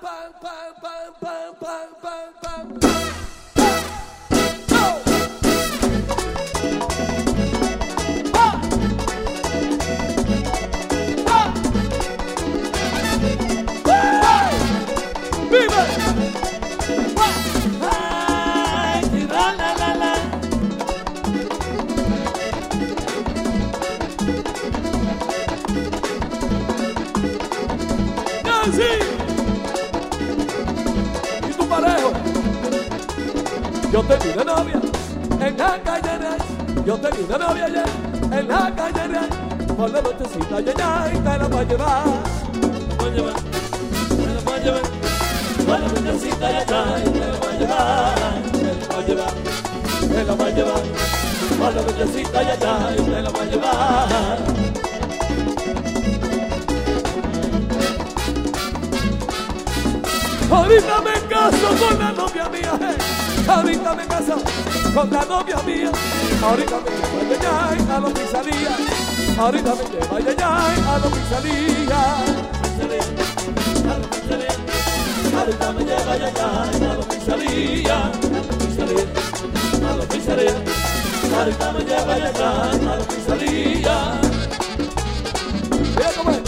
Y tu parejo, yo tengo una novia en la calle Real. Yo tengo una novia ayer en la calle Real. Por la nochecita ya y te la voy a llevar. Voy a llevar, me la voy a llevar. Por la nochecita ya y te la voy a llevar. Me la voy a llevar. Por la nochecita ya y te la voy a llevar. Ahorita me caso con la novia mía, ahorita me caso con la novia mía. Ahorita me lleva a la pizzería, ahorita me lleva a la pizzería. Ahorita me lleva a la pizzería, a la pizzería. Ahorita me lleva a la pizzería. Mira cómo es.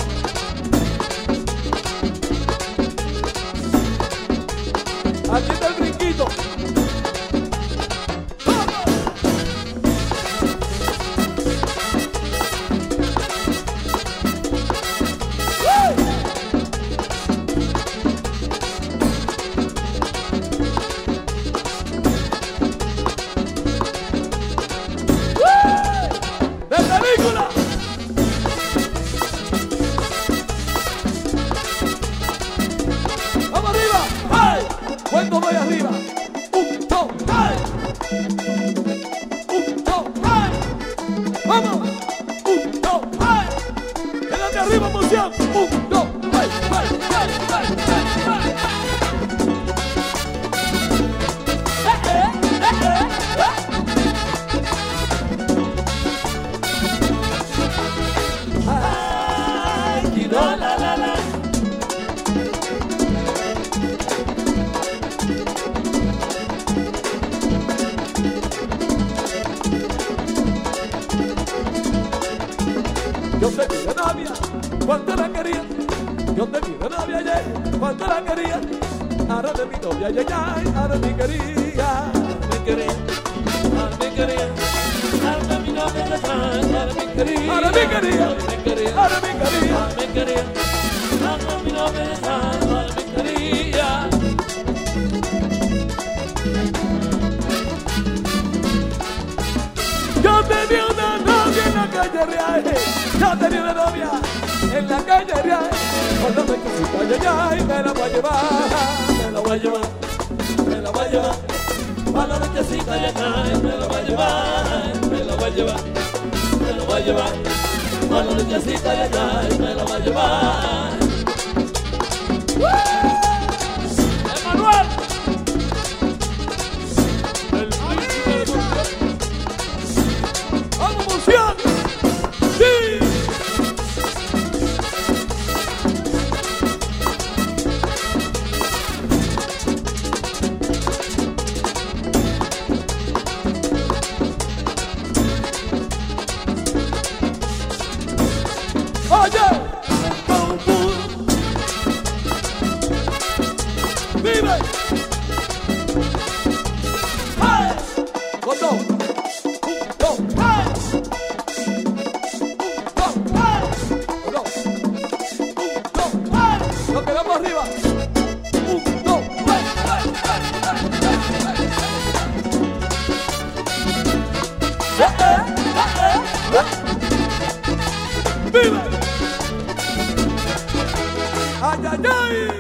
Aquí está el brinquito. ¡De película! ¡Vamos arriba! ¡Hey! Cuando voy arriba, 1, 2, ¡hey! 1, 2, ¡hey! ¡Vamos! 1, 2, ¡hey! ¡Quédate arriba, emoción! 1, 2, ¡hey! ¡Hey! ¡Hey! ¡Hey! ¡Hey! Ay, la la la la. Yo te vi de novia cuando la quería. Yo te vi de novia ayer cuando la quería. Ahora de mi novia ya, ahora mi quería. Me quería, me quería. Ahora mi novia ya está, ahora me quería. Ahora mi quería, me quería, ahora mi quería. me quería. Ahora mi novia ya está, ahora me quería. Yo tenía una novia en la calle Real. Yo tenía una novia en la calle Real. Cuando me quisiste ya y me la voy a llevar. Me la voy a llevar, me la voy a llevar. Para la nochecita ya está, me la voy a llevar. Me la voy a llevar, me la voy a llevar. Para la nochecita ya está, me la voy a llevar. ¡Emanuel! El príncipe de Monterrey. ¡Vamos, emoción! ¡Sí! ¡Oye! ¡Pum, pum! ¡Vive! ¡Hey! ¡Con dos! ¡Un, dos! ¡Hey! ¡Un, dos! ¡Hey! ¡Con dos! ¡Un, dos! ¡Hey! ¡Nos quedamos arriba! ¡Un, dos! ¡Hey! ¡Hey! ¡Hey! ¡Hey! ¡Vive! ¡Ay, ay, ay!